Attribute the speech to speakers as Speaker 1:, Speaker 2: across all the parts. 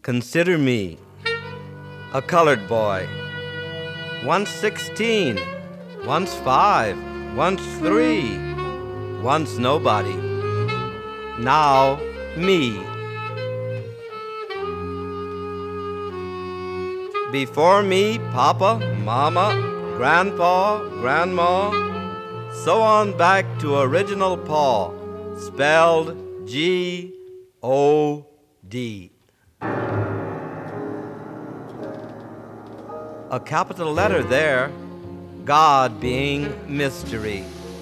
Speaker 1: Consider me, a colored boy, once 16, once 5, once 3, once nobody, now me. Before me, Papa, Mama, Grandpa, Grandma, so on back to original Paw, spelled G-O-D. A capital letter there, God being mystery.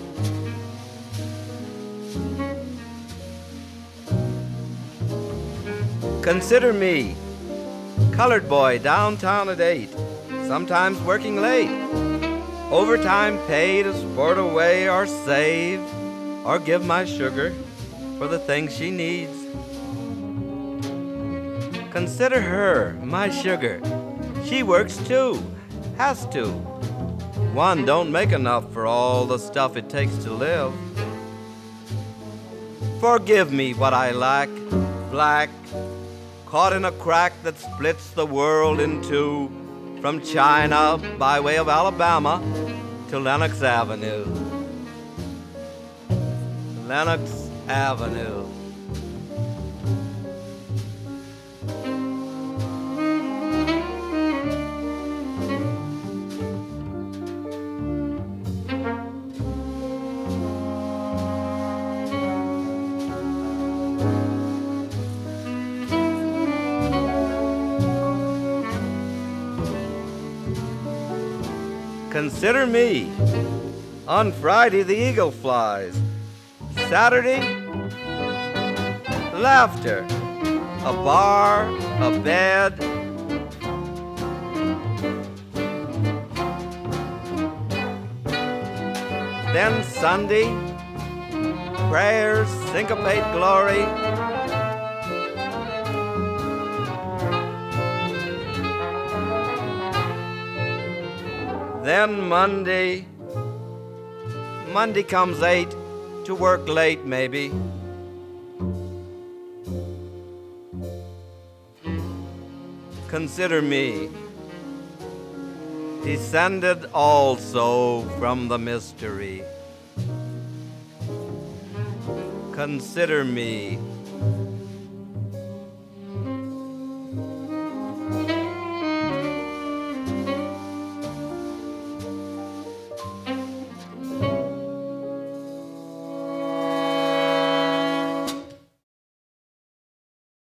Speaker 1: Consider me, colored boy downtown at 8, sometimes working late, overtime pay to sport away or save or give my sugar for the things she needs. Consider her, my sugar. She works too, has to. One don't make enough for all the stuff it takes to live. Forgive me what I lack, black, caught in a crack that splits the world in two, from China by way of Alabama to Lenox Avenue. Lenox Avenue. Consider me. On Friday, the eagle flies. Saturday, laughter. A bar, a bed. Then Sunday, prayers, syncopate glory. Then Monday comes 8, to work late maybe. Consider me, descended also from the mystery. Consider me.